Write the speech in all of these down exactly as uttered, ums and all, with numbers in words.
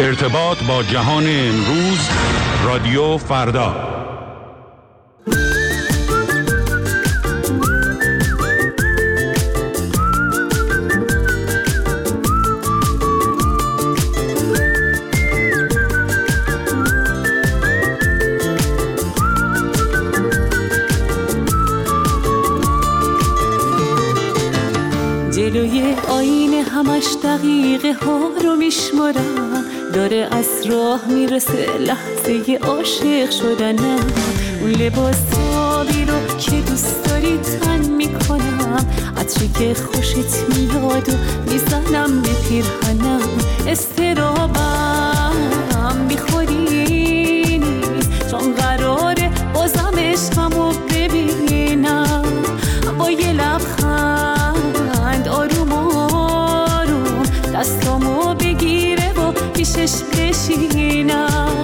ارتباط با جهان امروز، رادیو فردا. جلوی آینه همش دقیقه ها رو میشمارم، داره از راه میرسه لحظه عاشق شدنم. اون لباسابی رو که دوست داری تن میکنم، عطری که خوشت میاد و میزنم به پیرهنم. استرابم بیخودی نیست، چون قراره بازم عشقمو ببینم. با یه لبخند آروم آروم دستامو بگیره و پیشش بشینم.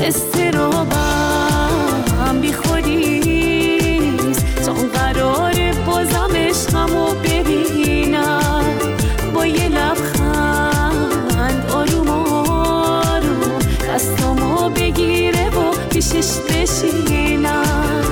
استرابم بی خودی نیست، چون قراره بازم عشقمو ببینم. با یه لبخند آروم آروم دستامو بگیره و پیشش بشینم.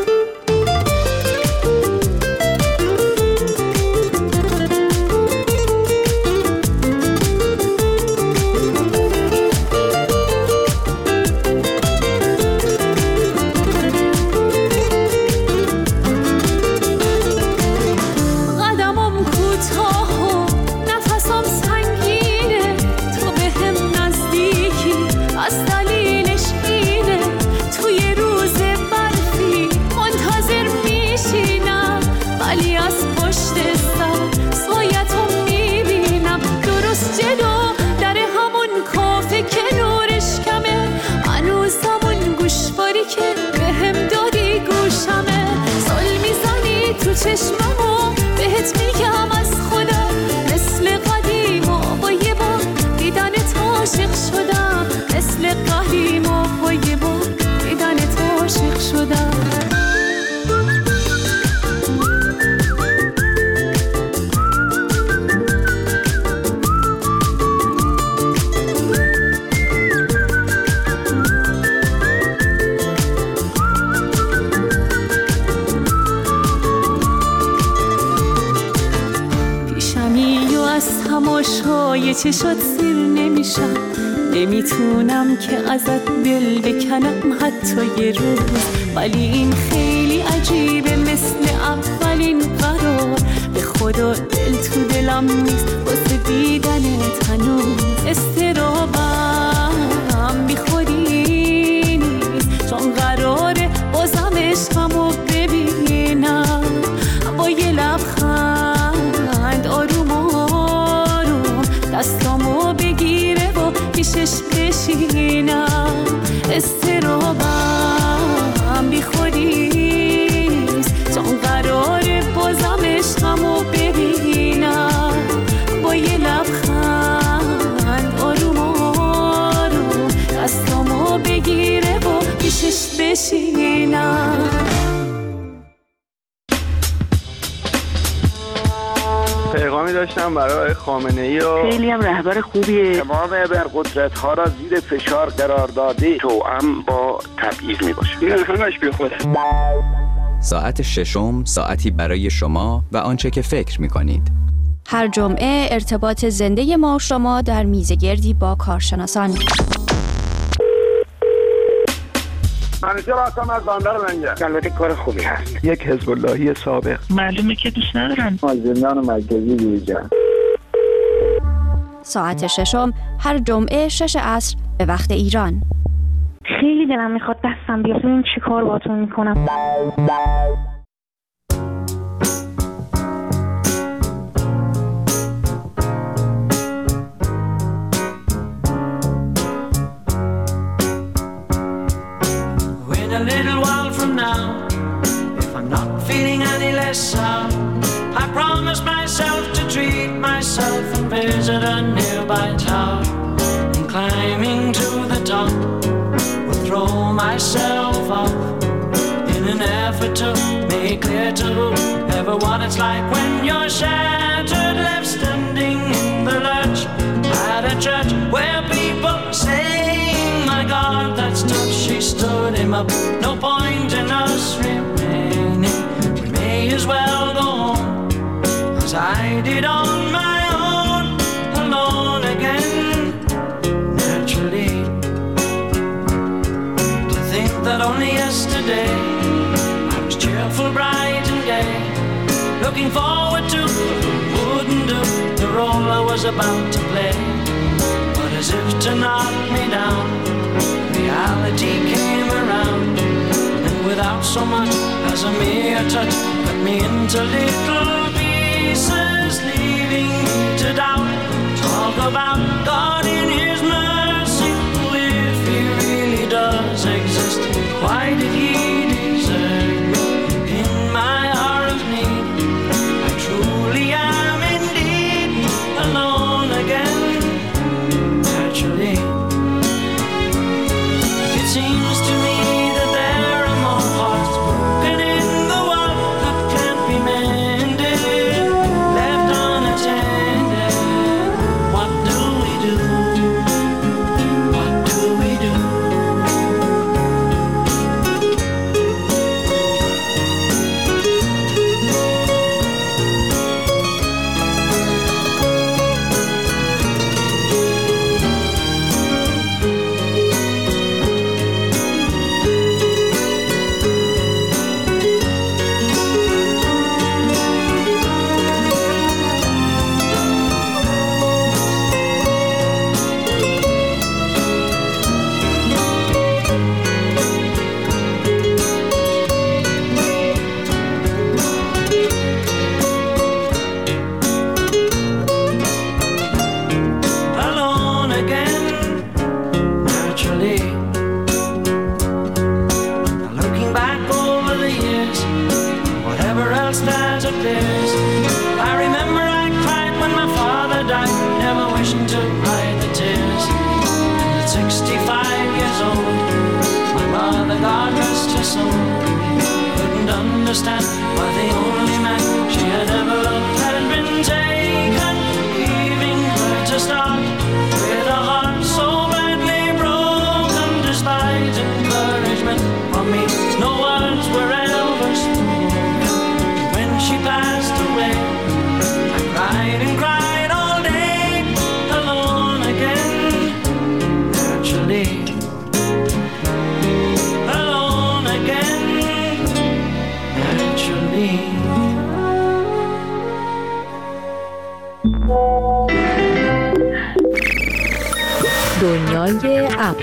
چشممو بهت میگم از خودم، مثل قدیم و با یه بار دیدنت عاشق شدم. مثل قدیم و با یه بار دیدنت عاشق شدم. تماشای چشات سیر نمیشم، نمیتونم که ازت دل بکنم حتی یه روز. ولی این خیلی عجیبه، مثل اولین قرار. به خدا دل تو دلم نیست واسه دیدنت هنوز. استرابم بی خودی نیست، چون قراره بازم عشقمو ببینم. با یه لبخند آروم آروم دستامو بگیره و پیشش بشینم. استرابم بی خودی نیست، چون قراره بازم عشقمو ببینم. با یه لبخند آروم آروم دستامو بگیره و پیشش بشینم. پیغامی داشتم برای خامنه‌ای و خیلی هم رهبر خوبیه. تمام ابرقدرت‌ها را زیر فشار قرار داده، توأم با تبعیض میباشه. این همش بی خوده. ساعت ششم، ساعتی برای شما و آنچه که فکر میکنید. هر جمعه ارتباط زنده ما و شما در میزگردی با کارشناسان. منیجر هستم از بندر منجر. البته کار خوبی هست. یک حزب اللهی سابق. معلومه که دوست ندارن. از زندان مرکزی بیرون. ساعت ششم هر جمعه شش عصر به وقت ایران. خیلی دلم میخواد دستم بیاد، ببین چی کار باهاتون میکنم. A little while from now, if I'm not feeling any less sound, I promise myself to treat myself and visit a nearby tower. And climbing to the top, will throw myself up in an effort to make clear to everyone it's like when you're shattered, left standing in the lurch at a church where people saying, my God, that's tough. She stood him up. No point in us remaining. We may as well go home, as I did on my own, alone again. Naturally, to think that only yesterday I was cheerful, bright and gay, looking forward to wouldn't do the role I was about to play. But as if to knock me down, reality came around, and without so much as a mere touch, cut me into little pieces, leaving me to doubt. Talk about God in His mercy, if He really does exist, why did He desert me in my hour of need? I truly am indeed alone again. Naturally, it seems to me that there are more hearts broken in the world that can't be mended, left unattended. What do we do? What do we do? Alone again, naturally. Looking back over the years, whatever else that appears, I remember I cried when my father died, never wishing to hide the tears. And at sixty-five years old, my mother, God rest her soul, couldn't understand why the only man she had ever loved had been taken, leaving her to start with a heart so badly broken. Despite encouragement from me, no words were ever spoken. When she passed away, I cried and cried all day, alone again. Naturally, alone again. Naturally. دنیای اپ.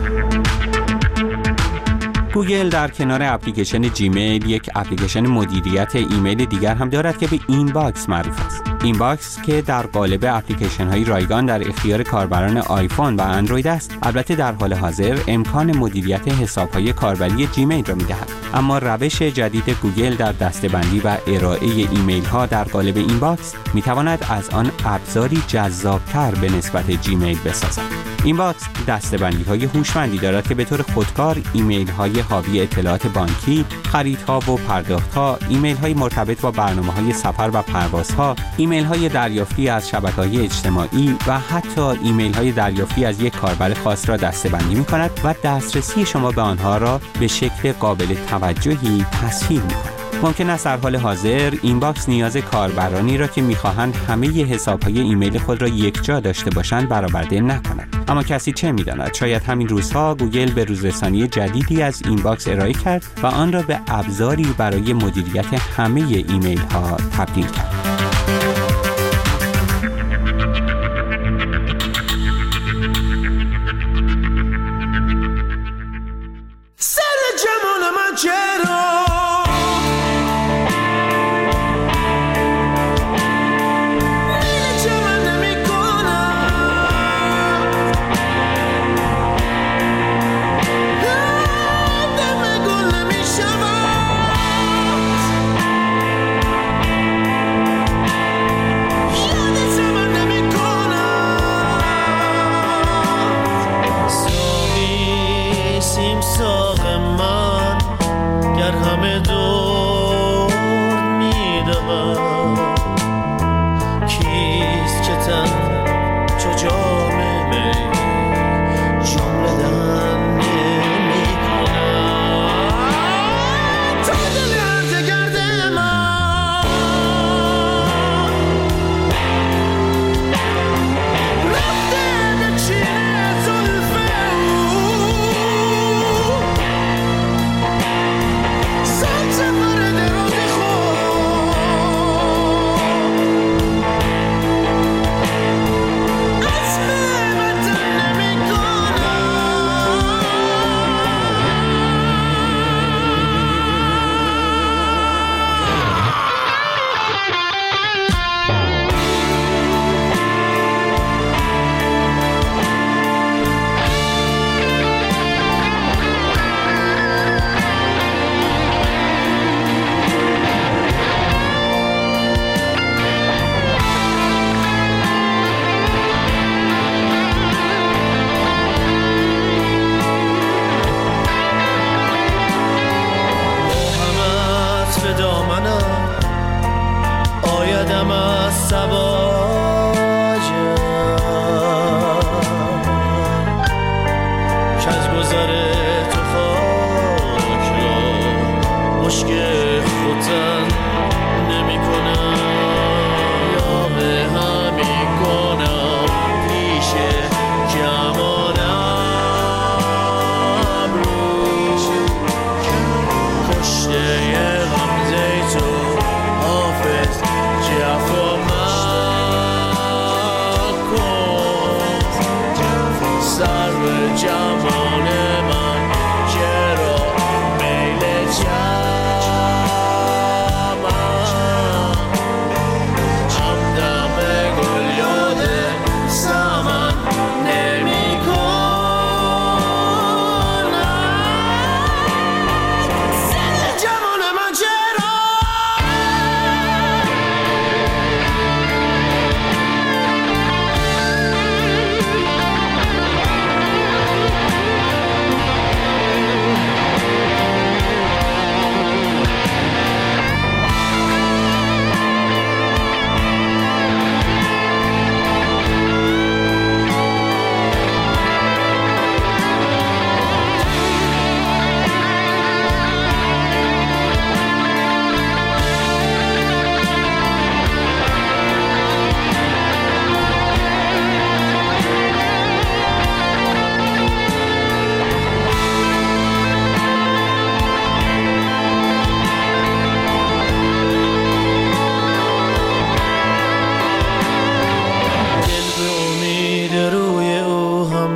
گوگل در کنار اپلیکیشن جیمیل یک اپلیکیشن مدیریت ایمیل دیگر هم دارد که به اینباکس معروف است. اینباکس که در قالب اپلیکیشن‌های رایگان در اختیار کاربران آیفون و اندروید است، البته در حال حاضر امکان مدیریت حساب‌های کاربری جیمیل را می‌دهد. اما روش جدید گوگل در دسته‌بندی و ارائه ایمیل‌ها در قالب اینباکس می‌تواند از آن ابزاری جذاب‌تر به نسبت جیمیل بسازد. اینباکس دسته‌بندی‌های هوشمندی دارد که به طور خودکار ایمیل‌های حاوی اطلاعات بانکی، خریدها و پرداخت‌ها، ایمیل‌های مرتبط با برنامه‌های سفر و پروازها، ایمیل‌های دریافتی از شبکه‌های اجتماعی و حتی ایمیل‌های دریافتی از یک کاربر خاص را دسته‌بندی می‌کند و دسترسی شما به آنها را به شکل قابل توجهی تسهیل می‌کند. ممکن است در حال حاضر اینباکس نیاز کاربرانی را که می‌خواهند همه حساب‌های ایمیل خود را یکجا داشته باشند برآورده نکند. اما کسی چه می‌داند؟ شاید همین روزها گوگل به روزرسانی جدیدی از اینباکس ارائه کرد و آن را به ابزاری برای مدیریت همه ایمیل‌ها تبدیل کرد.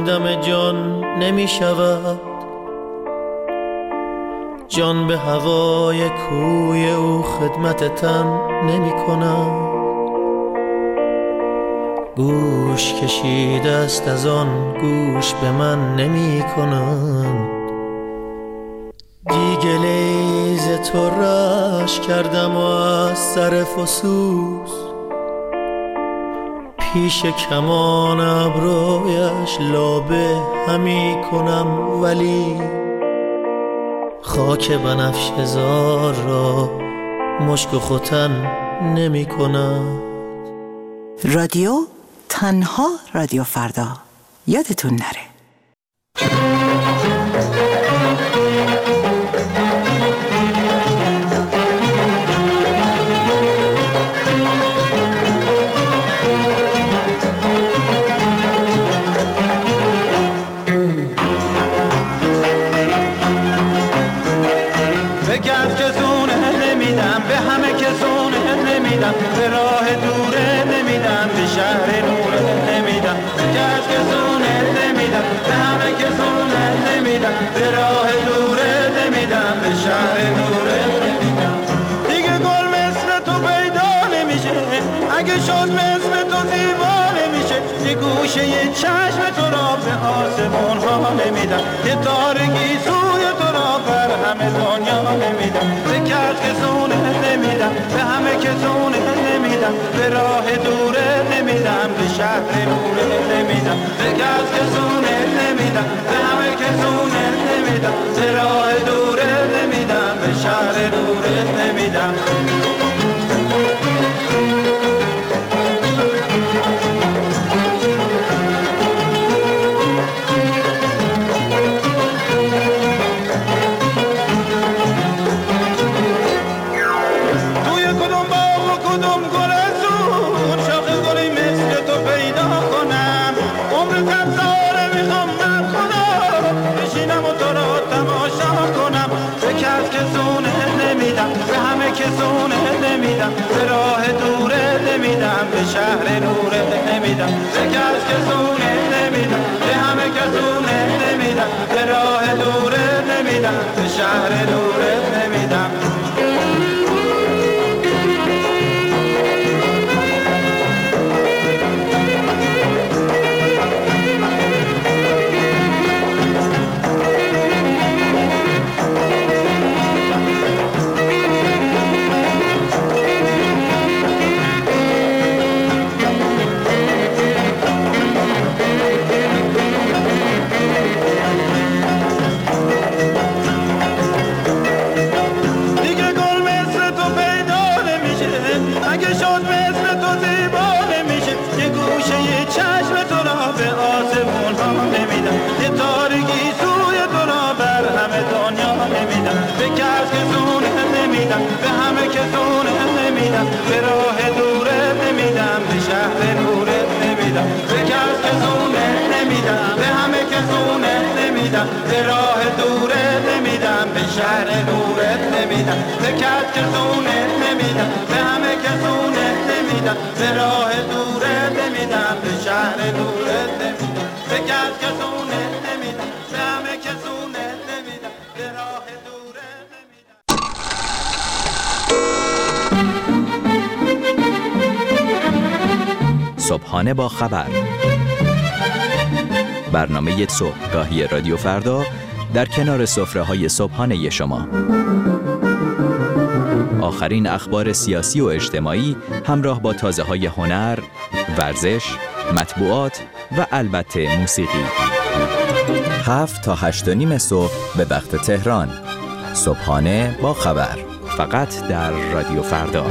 همدم جان نمی شود، جان به هوای کوی او خدمت تن نمی کند. گوش کشیده است از آن گوش به من نمی کند. دیگه لیز تو رش کردم و از سر فسوس پیش کمان ابرویش لابه همی کنم، ولی خاک بنفشه زار را مشک و ختن نمی کنم. رادیو تنها رادیو فردا، یادتون نره. به راه دوره نمیدم، به شهر نوره نمیدم، به کس که زونه نمیدم، به همه که زونه نمیدم، به راه دوره نمیدم، به شهر نوره نمیدم. دیگه گل مثل تو پیدا نمیشه، اگه شد مثل تو زیبا نمیشه. یه گوشه یه چشم تو را به آسمون ها نمیدم، یه تارگی سوی تو را بر همه دنیا نمیدم، به کس که زونه نمیدم، به همه که زونه نمیدم، به راه دوره نمیدم، به شهر نوره نمیدم، به کس که زونه نمیدم، به همه که زونه نمیدم، به راه دوره نمیدم، به شهر نوره نمیدم. به راه دوره نمیدم، به شهر نوره نمیدم، به کس که زونه نمیدم، به همه که زونه نمیدم، به راه دوره نمیدم، به شهر نوره نمیدم. به همه که زونه نمیدم، به راه دوره نمیدم، به شهر نوره نمیدم، به کس که زونه نمیدم، به همه که زونه نمیدم، به راه دوره نمیدم، به شهر نوره نمیدم، به کس که زونه نمیدم، به همه که زونه نمیدم، به راه دوره نمیدم، به شهر نوره نمیدم، به کس که زونه نمیدم، به همه که زونه نمیدم، به راه دوره نمیدم. صبحانه با خبر، برنامه صبحگاهی رادیو فردا در کنار سفره‌های صبحانه شما. آخرین اخبار سیاسی و اجتماعی همراه با تازه‌های هنر، ورزش، مطبوعات و البته موسیقی. هفت تا هشت و نیم صبح به وقت تهران. صبحانه با خبر، فقط در رادیو فردا.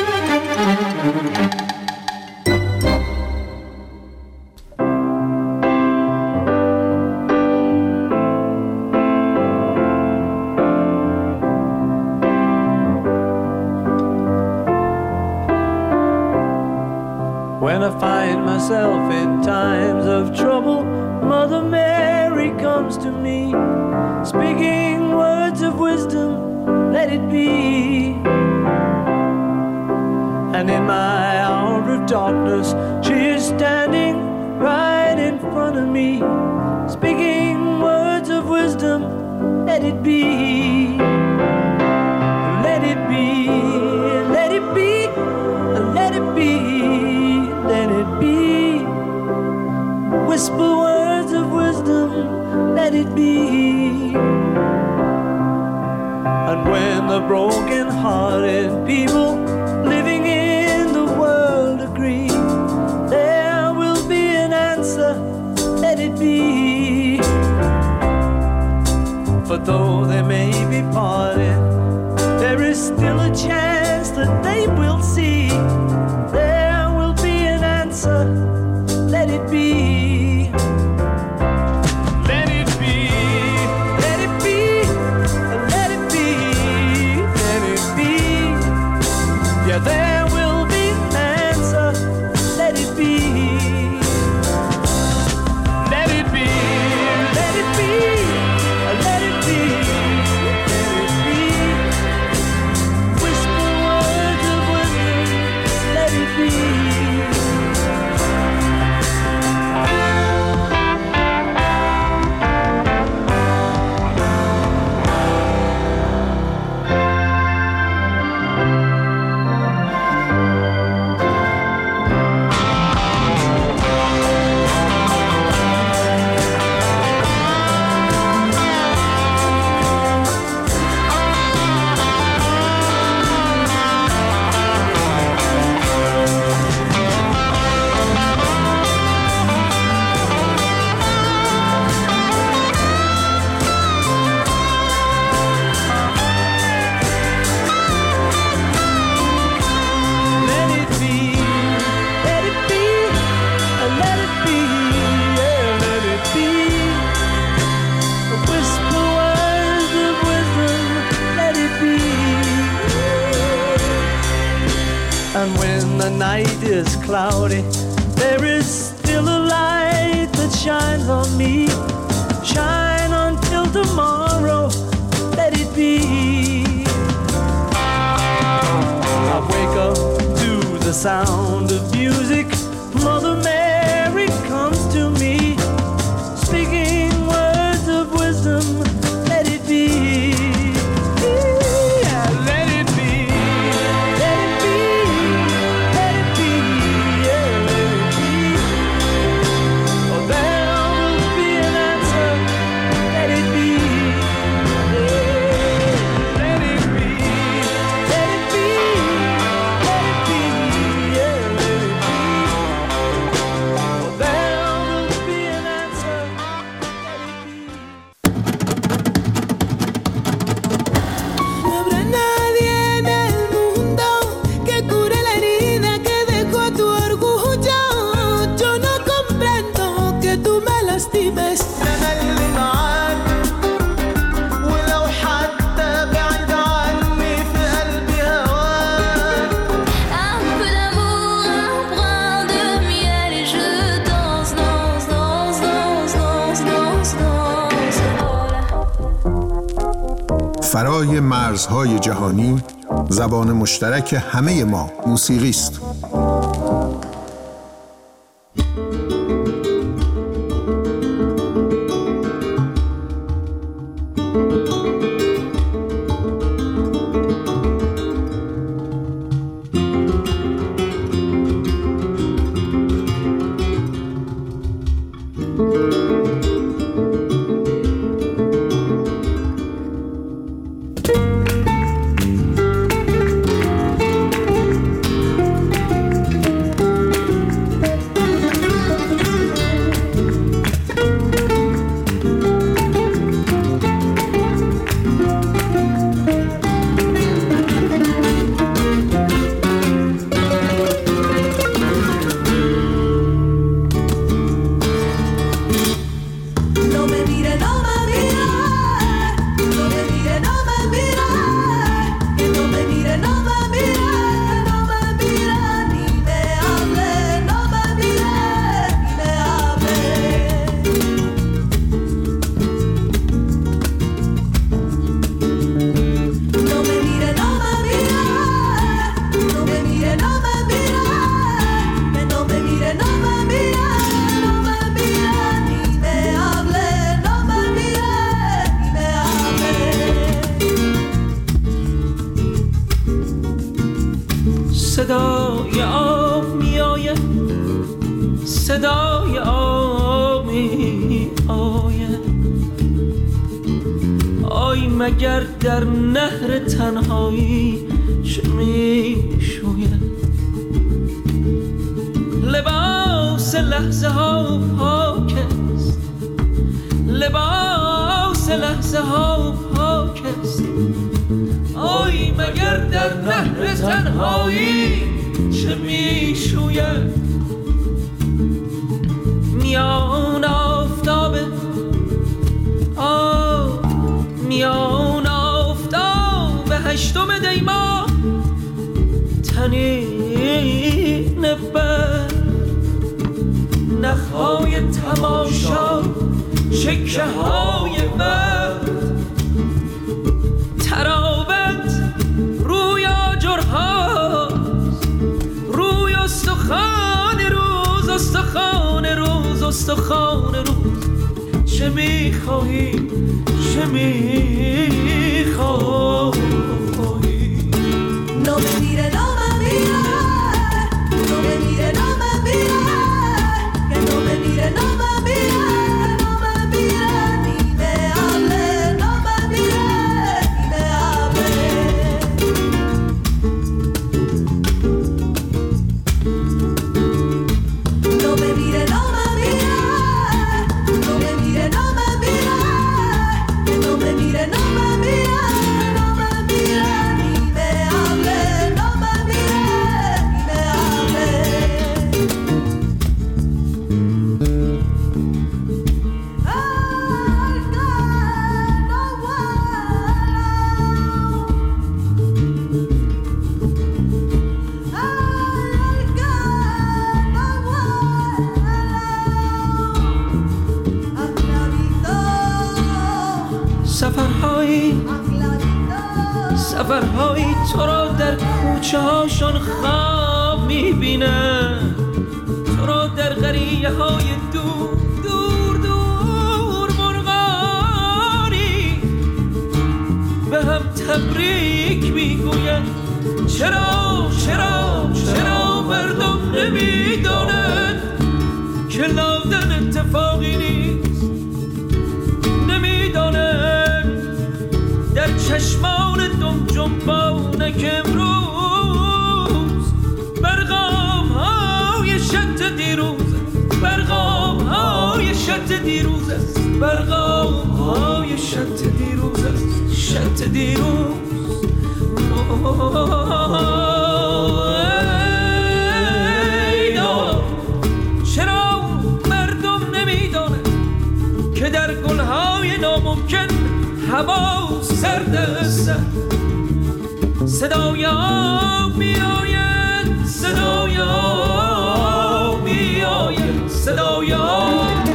When I find myself in times of trouble, Mother Mary comes to me, speaking words of wisdom, let it be. And in my hour of darkness, she is standing right in front front of me, speaking words of wisdom. Let it be, let it be, let it be, let it be, let it be. Whisper words of wisdom, let it be. And when the broken-hearted people living in the world agree, there will be an answer, let it be. For though they may be parted, there is still a chance that they will see. There will be an answer, let it be. Let it be, let it be, let it be, let it be. Yeah, there will be an answer, let it be. Let it be, let it be, let it be, let it be. Whisper words of wisdom, let it be. And when the night is cloudy, there is still a light that shines on me. Shine until tomorrow, let it be. I wake up to the sound of music. Mother Mary comes to me, speaking words of wisdom, let it be. فرای مرزهای جهانی، زبان مشترک همه ما موسیقی است. مگر در نهر تنهایی چه می شوید؟ لباس لحظه ها پاک است، لباس لحظه ها پاک است. آی مگر در نهر تنهایی چه می شوید؟ میان آفتاب آه میان آفتاب هشتم دی ماه تنین بر نخهای تماشا چکه های بر تراوت روی آجرهاست، روی استخوان روز استخوان روز استخوان روز. چه میخواهی چه میخواهی؟ No me mire, no me mire, no me mire, no me mire, que no me mire, no me mire, no me mire, ni me hable, no me mire, ni me hable. No me mire, no me mire, no me mire, no me mire, que no me mire, no me mire, no me mire, ni me hable, no me mire, ni me hable. Ay, que no vuelo. Ay, que no vuelo. Aclarito, سفرهایی سفرهایی تو را در کوچه هاشون خواب میبینن، تو را در قریه های دور دور دور مرغانی به هم تبریک میگوین. چرا چرا چرا مردم نمیدانند که لادن اتفاقی نیست؟ نمیدانند در چشمان دم جنبانه که امروز برغام های شط دیروز، برغام های شط دیروز است، برغام های شط دیروز است، شط دیروز. چرا مردم نمیدانند که در گلهای ناممکن هوا سرد است؟ صدایا میآید، صدایا میآید، صدایا.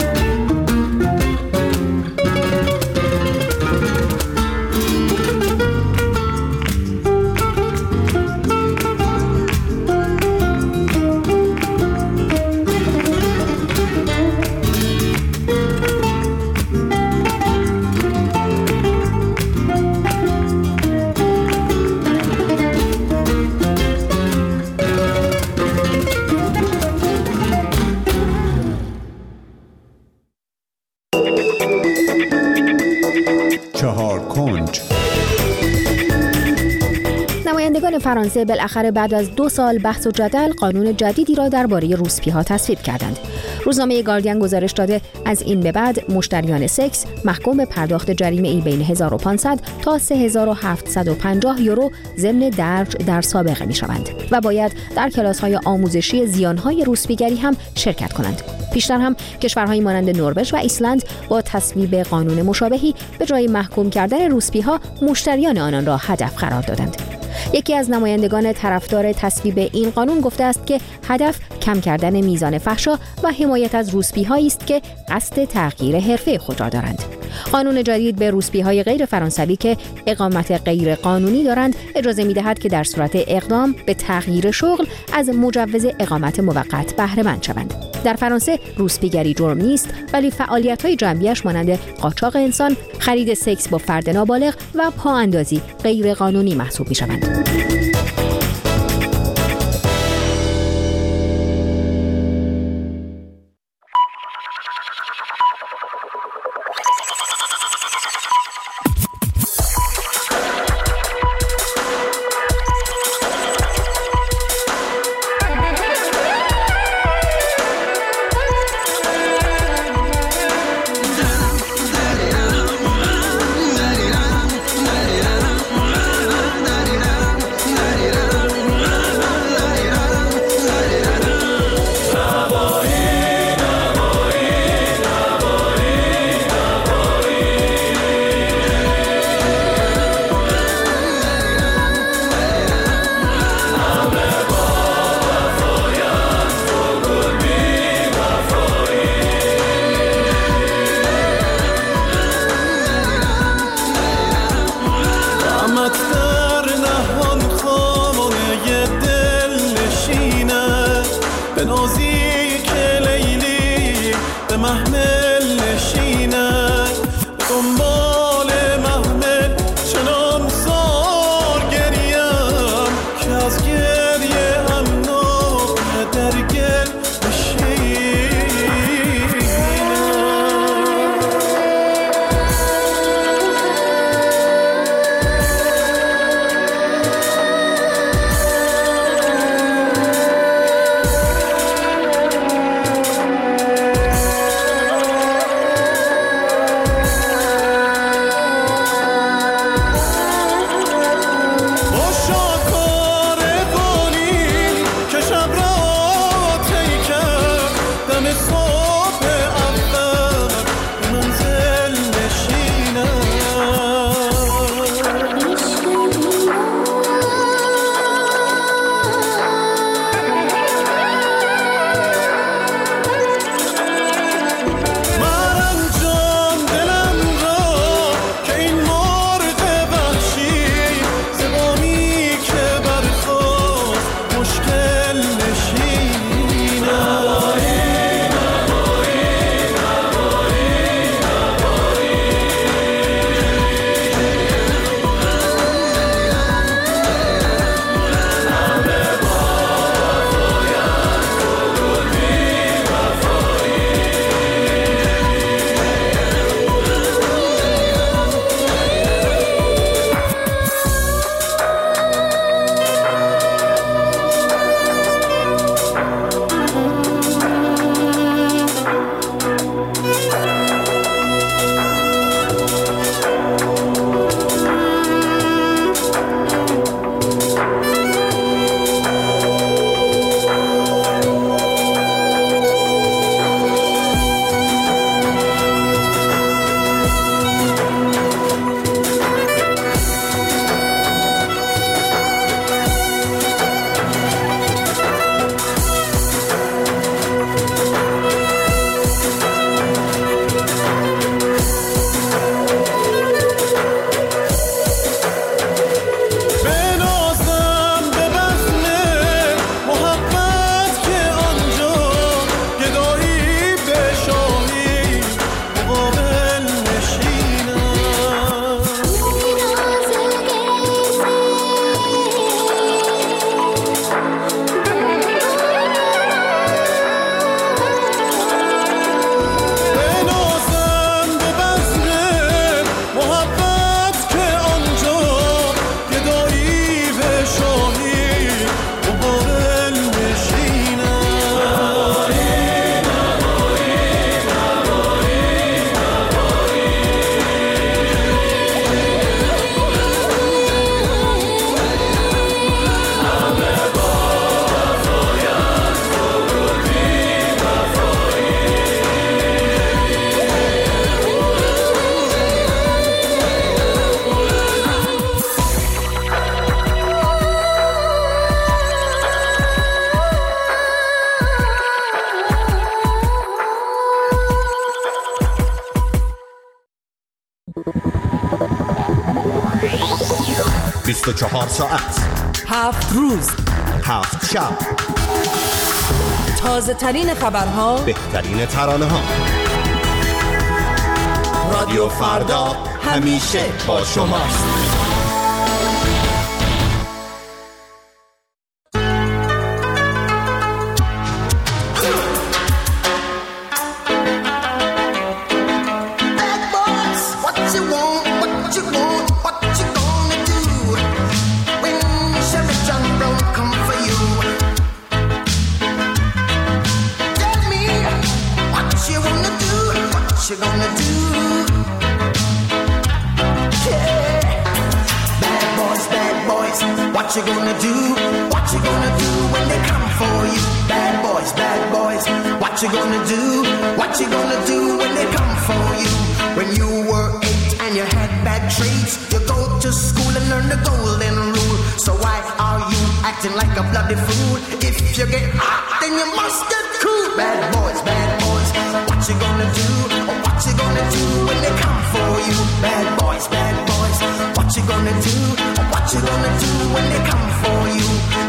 نمایندگان فرانسه بالاخره بعد از دو سال بحث و جدل قانون جدیدی را درباره روسپی‌ها تصویب کردند. روزنامه گاردین گزارش داده از این به بعد مشتریان سکس محکوم به پرداخت جریمه‌ای بین هزار و پانصد تا سه هزار و هفتصد و پنجاه یورو ضمن درج در سابقه می‌شوند و باید در کلاس‌های آموزشی زیان‌های روسپیگری هم شرکت کنند. پیشتر هم کشورهای مانند نروژ و ایسلند با تصویب قانون مشابهی به جای محکوم کردن روسپی‌ها مشتریان آنان را هدف قرار دادند. یکی از نمایندگان طرفدار تصویب این قانون گفته است که هدف کم کردن میزان فحشا و حمایت از روسپی‌هایی است که قصد تغییر حرفه خود را دارند. قانون جدید به روسپی‌های غیر فرانسوی که اقامت غیر قانونی دارند اجازه می‌دهد که در صورت اقدام به تغییر شغل از مجوز اقامت موقت بهره مند شوند. در فرانسه روسپیگری جرم نیست، ولی فعالیت‌های جنبیش مانند قاچاق انسان، خرید سکس با فرد نابالغ و پااندازی غیر قانونی محسوب می‌شوند. محمل نشینن به دنبال محمل چنان سار گریم که از گریه هم نامه در گل بیست و چهار ساعت، هفت روز، هفت شب، تازه ترین خبرها، بهترین ترانه ها. رادیو فردا همیشه با شماست. What you gonna do? What you gonna do when they come for you? Bad boys, bad boys. What you gonna do? What you gonna do when they come for you? When you were eight and you had bad traits, you go to school and learn the golden rule. So why are you acting like a bloody fool? If you get hot, then you must get cool. Bad boys, bad boys. What you gonna do? Or what you gonna do when they come for you? Bad boys, bad boys. What you gonna do? Or what you gonna do when they come for you? You took it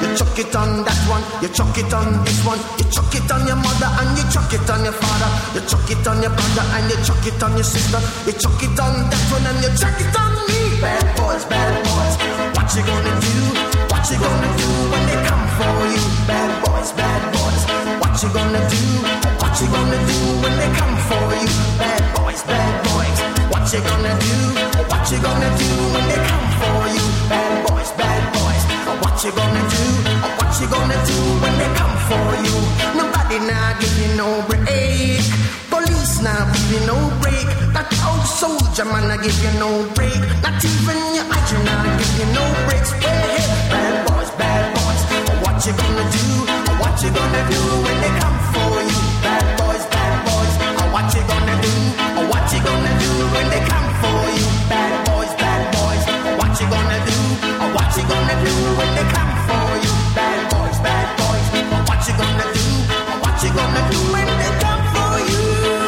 it on that one, you chuck it on this one, you chuck it on your mother and you chuck it on your father, you chuck it on your brother and you chuck it on your sister, you chuck it on that one and you chuck it on me. Bad boys, bad boys, what you gonna do? What you gonna do when they come for you? Bad boys, bad boys, what you gonna do? What you gonna do when they come for you? Bad boys, bad boys, what you gonna do? What you gonna do when they come for you? Bad boys, bad boys, what you gonna do? What you gonna do when they come for you? Nobody now give you no break. Police now give you no break. That old soldier man I give you no break. Not even your agent now give you no breaks. Hey, bad boys, bad boys, what you gonna do? What you gonna do when they come for you? Bad boys, bad boys, what you gonna do? What you gonna do when they come for you? Bad boys, bad boys, what you gonna do? What you gonna do when they come for you? Bad boys, bad boys, what you gonna do? What you gonna do when they come for you?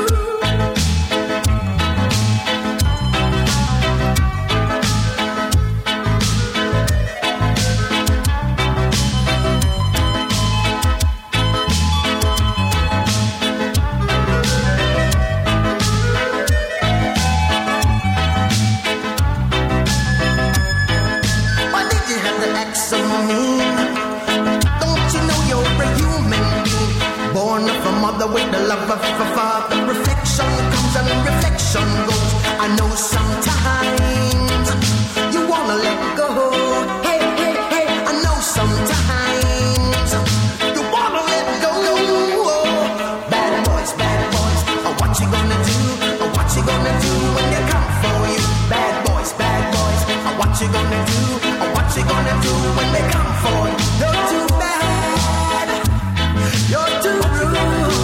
With the love of a father, reflection comes and reflection goes. I know sometimes you wanna let go. Hey, hey, hey, I know sometimes you wanna let go. Bad boys, bad boys, what you gonna do? What you gonna do when they come for you? Bad boys, bad boys, what you gonna do? What you gonna do when they come for you? You're too bad, you're too rude.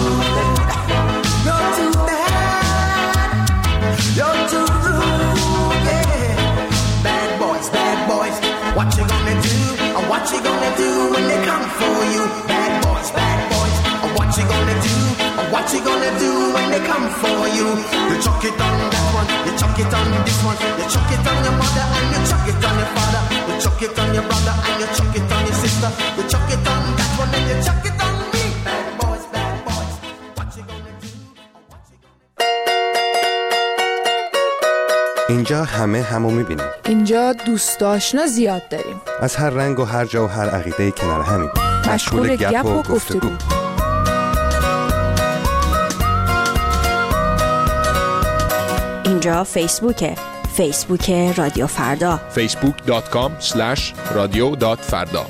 What you gonna do? What you gonna do when they come for you? Bad boys, bad boys. What you gonna do? What you gonna do when they come for you? You chuck it on that one, you chuck it on this one, you chuck it on your mother and you chuck it on your father, you chuck it on your brother and you chuck it on your sister, you chuck it on that one and you chuck it on me. Bad boys, bad boys. What you gonna do? اینجا همه همو میبینیم. اینجا دوست آشنا زیاد داریم. از هر رنگ و هر جا و هر عقیده کنار همیم. مشغول گپ و گفتگو. اینجا فیسبوکه. فیسبوک رادیو فردا. فیسبوک دات کام اسلش رادیو دات فردا.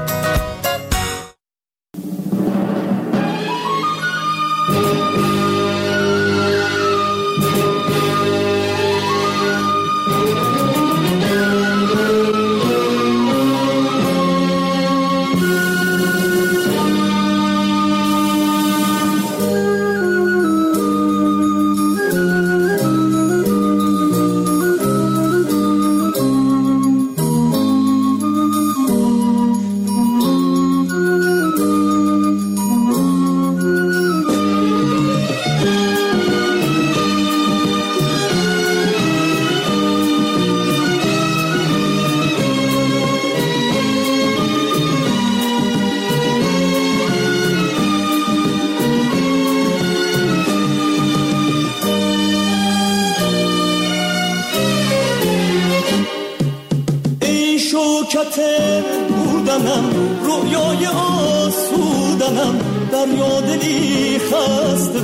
بودنم رویای آسودنم در یادلی خسته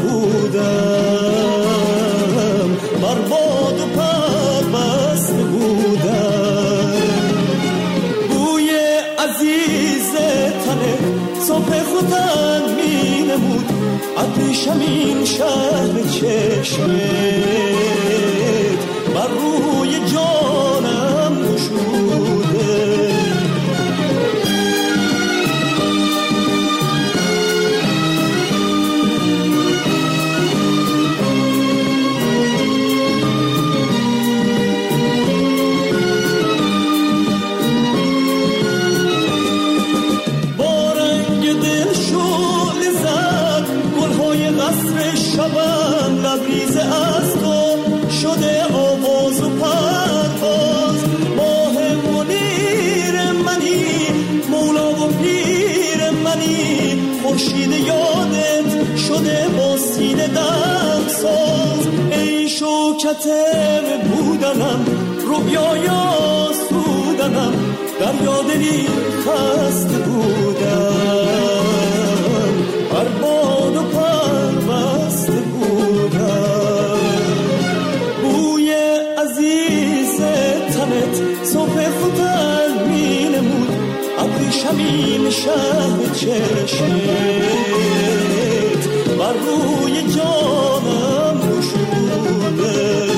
بودم برباد و پربسته بودم بوی عزیز تنه صبح خودم می نمود عطرشم این شهر چشمت بر روی جانم گشوده شبم لبریز از تو شده آواز و پرواز ماه منیر منی مولا و پیر شوکت بودنم رویای آسودنم دریا دلی خسته بودم بر باد و پربسته بودم بوی عزیز تنت صبح ختن می نمود ابریشمین شهر چشمت بر روی جانم گشوده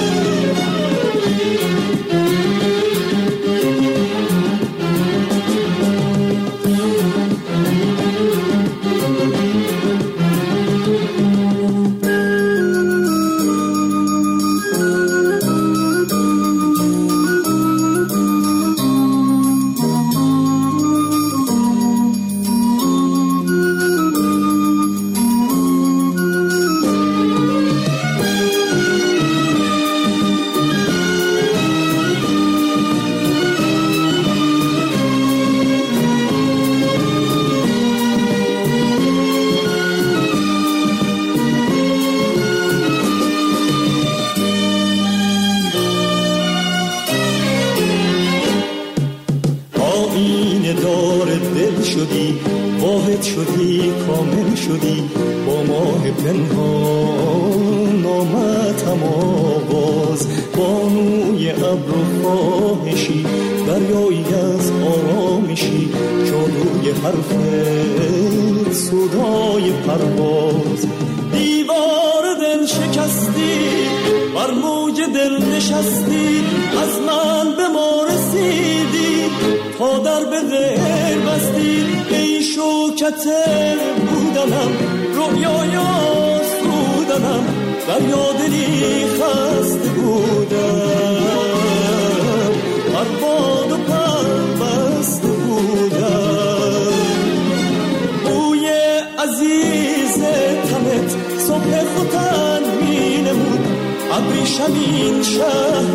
ابریشمین شهر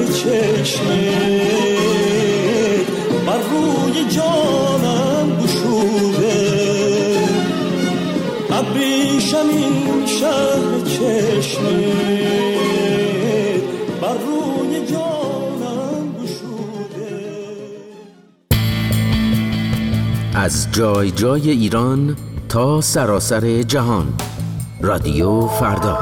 چشمت بر روی جانم گشوده ابریشمین شهر چشمت بر روی جانم گشوده. از جای جای ایران تا سراسر جهان، رادیو فردا.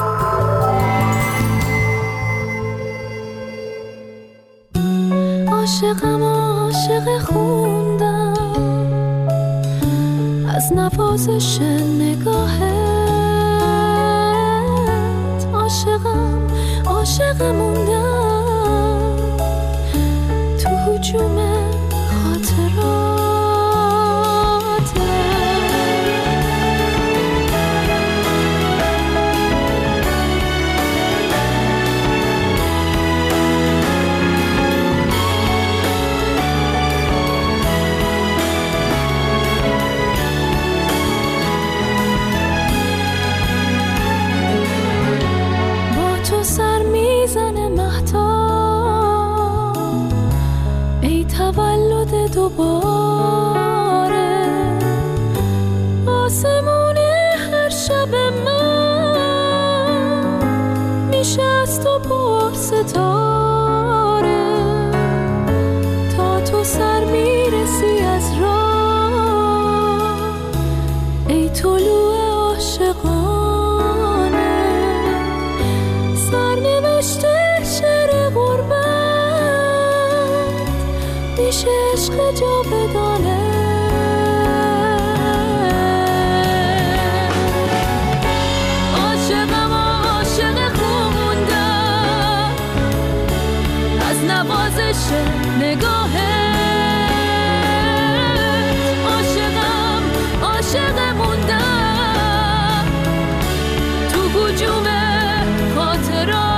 عاشقم عاشق خوندم از نوازش نگاهت، عاشقم عاشق موندم تو هجوم خاطرات. دوباره آسمون هر شب من میشه از تو پر ستاره تا تو سر میرسی از راه، ای طلوع عاشقانه سرنوشته شعر غربت میشه عشق جاودانه. عاشقم عاشق خوندم از نوازش نگاهت، عاشقم عاشق موندم تو هجوم خاطرات.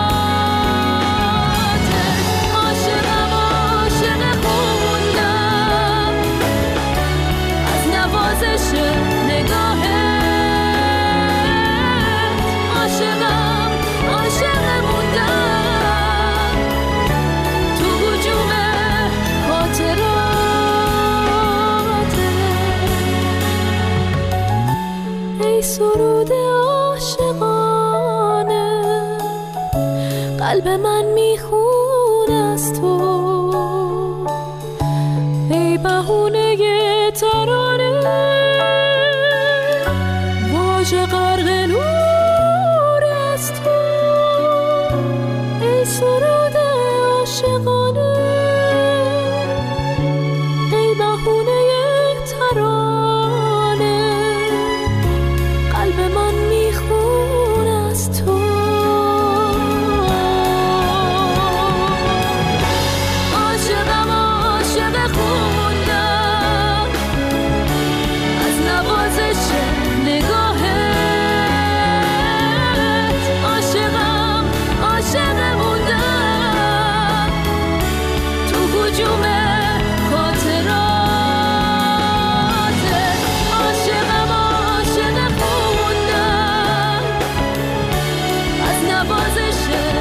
قلب من میخون از تو، ای بهونه ترانه واژه غرق نور از تو، ای سرود عاشقانه، ای بهونه ترانه قلب من میخون از تو. عاشقم عاشق خوندم از نوازش نگاهت، عاشقم عاشق موندم تو هجوم خاطراتت، عاشقم عاشق خوندم از نوازش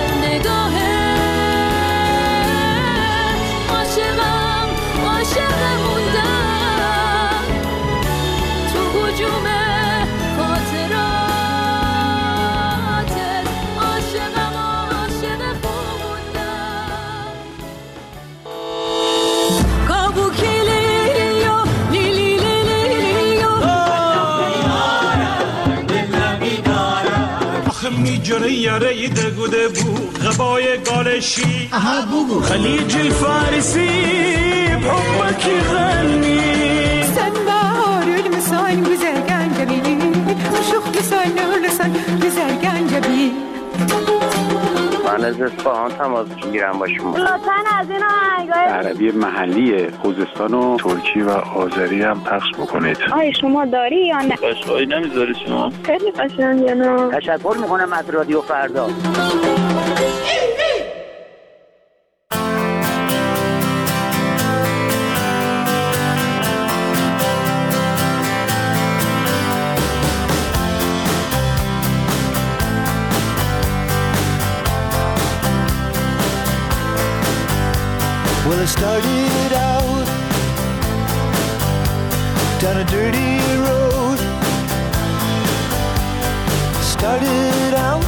نگاهت، عاشقم عاشق موندم تو هجوم خاطراتت، عاشقم عاشق خوندم. کابوکی لیلیو لیلی لیلیو آخه میجره یره دگوده بو غبای گالشی خلیج الفارسی بحبك غني سنبار المسان وزرقان جبيني وشوخ لسان لسان وزرقان جبيني. من از اصفهان تماس میگیرم با شما. لطفاً از این آهنگای عربی محلی خوزستان و ترکی و آذری هم پخش بکنید. آیا شما داری یا نه؟ قشقایی نمیذاری شما؟ خیلی قشنگه نه؟ تشکر میکنم از رادیو فردا. Well, I started out down a dirty road. Started out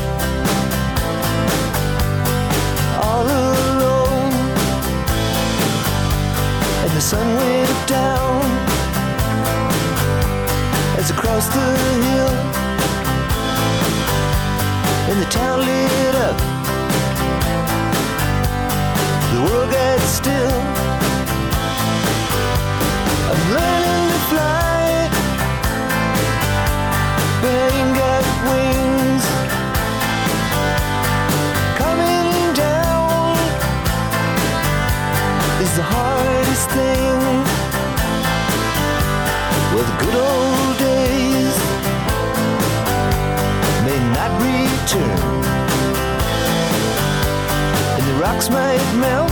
all alone, and the sun went down as I crossed the hill, and the town lit up. The world got still. I'm learning to fly, but I ain't got wings. Coming down is the hardest thing. Well, the good old days may not return, and the rocks might melt,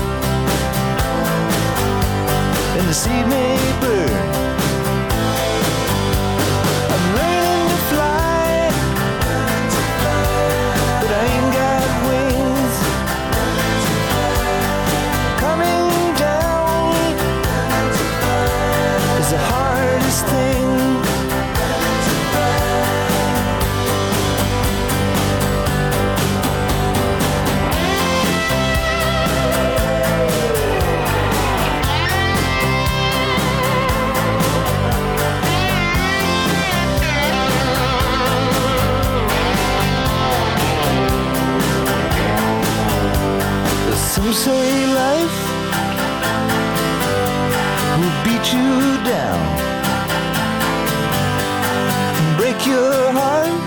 and the sea may burn. I'm learning to fly, but I ain't got wings. Coming down is the hardest thing. Some say life will beat you down, break your heart,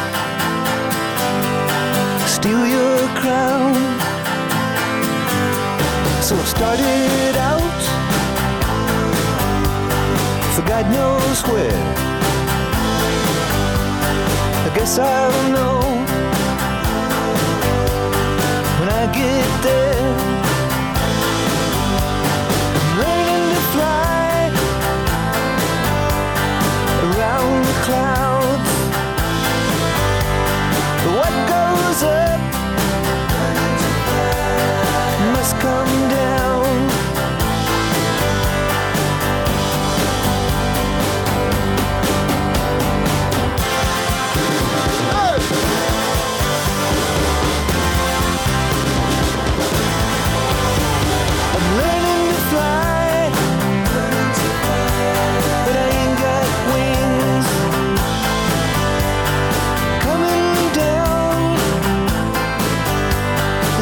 steal your crown. So I've started out for God knows where. I guess I'll know when I get there. I'm learning to fly around the clouds. But what goes up must come down. Hey!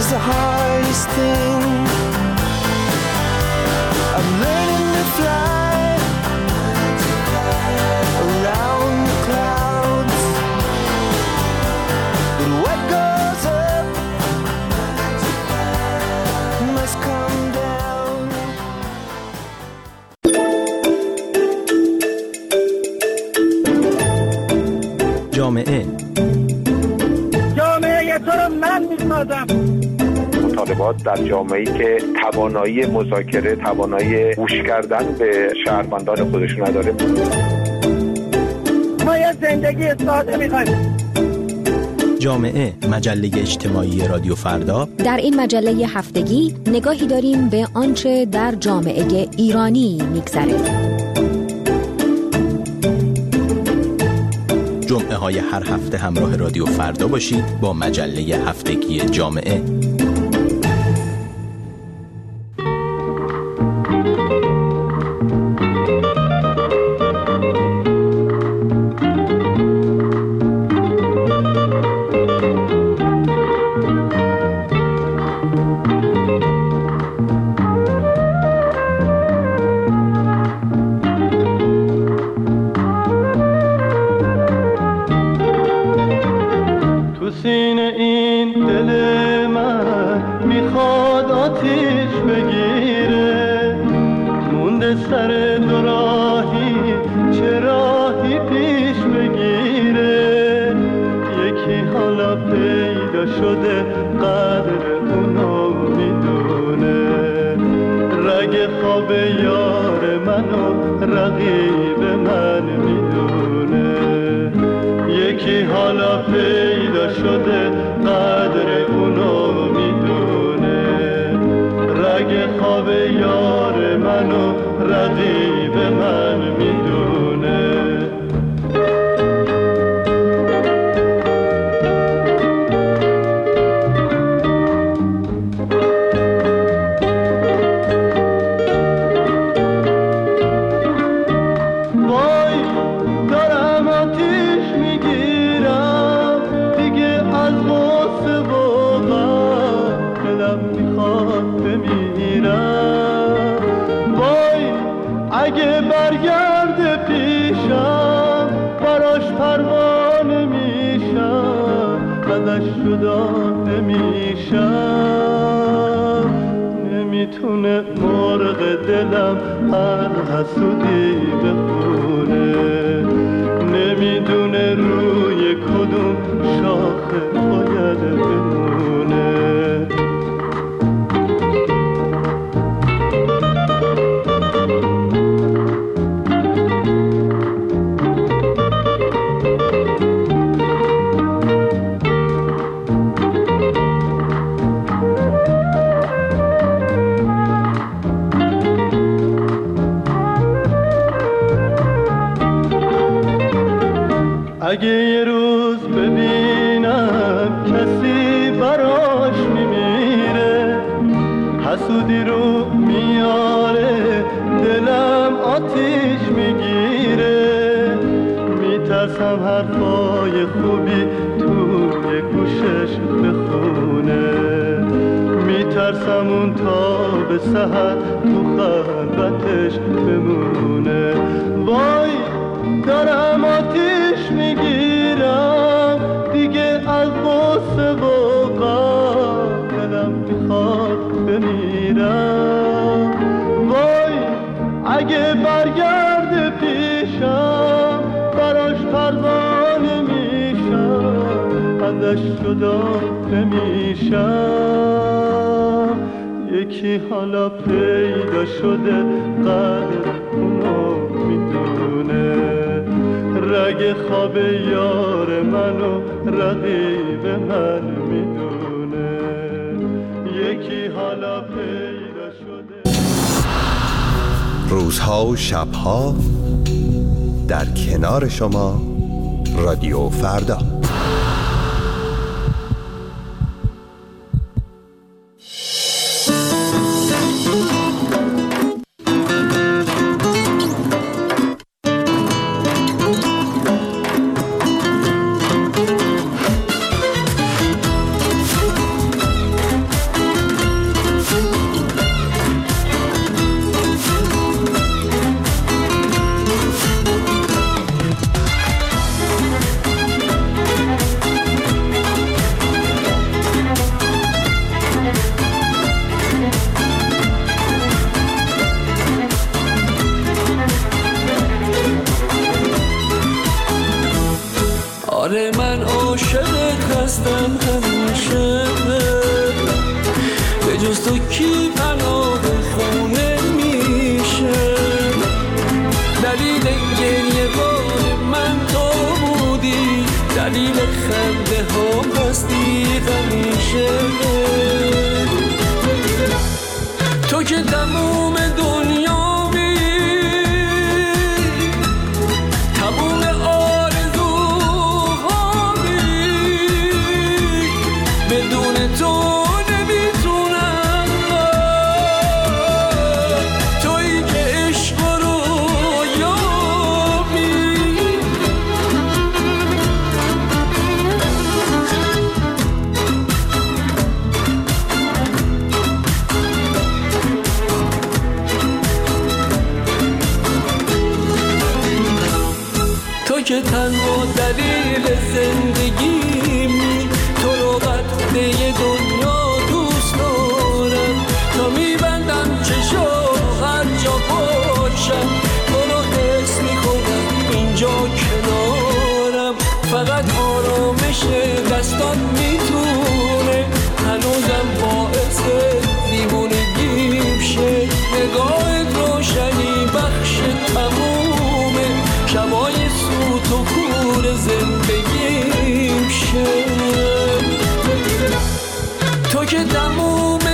the hardest thing. I'm learning to fly around the clouds. But what goes up must come down. جامعه جامعه تو رو من میسازم. مطالبات در جامعه‌ای که توانایی مذاکره، توانایی گوش کردن به شهروندان خودشون نداره. ما یه زندگی ساده می‌خوایم. جامعه، مجله اجتماعی رادیو فردا. در این مجله هفتگی نگاهی داریم به آنچه در جامعه ایرانی می‌گذره. جمعه های هر هفته همراه رادیو فردا باشید با مجله هفتگی جامعه. اگه یه روز ببینم کسی براش میمیره، حسودی رو میاره، دلم آتیش میگیره، میترسم حرفای خوبی توی گوشش بخونه، میترسم اون تا به سحر تو خلوتش بمونه. وای دارم آتیش میگیرم دیگه از غصه و غم، دلم میخواد بمیرم. وای اگه برگرد پیشم براش پروانه میشم، ازش جدا نمیشم. یکی حالا پیدا شده قدر اونو میدونه، رگ خواب یار منو رقیب من میدونه. یکی حالا پیدا شده. روزها و شبها در کنار شما رادیو فردا. جز تو کی پناه خونه میشه؟ دلیل گریه بار من تو بودی، دلیل خنده ها هستی همیشه. تو که تموم دنیا بی تموم آرزوها بی بدون تو نمیتونم. تویی که عشق رو یابی. تو که تنها دلیل زندگیمی، تو رو قطعه دنیا دوست دارم. تا میبندم چشم هر جا باشم، تو رو حس میکنم اینجا کنارم. فقط آرامش دستان میتونه هنوزم باعث دیوونگیم شه. نگاهت روشنی بخش تمومه شبای سوت و کور زندگیم شه. تو که تموم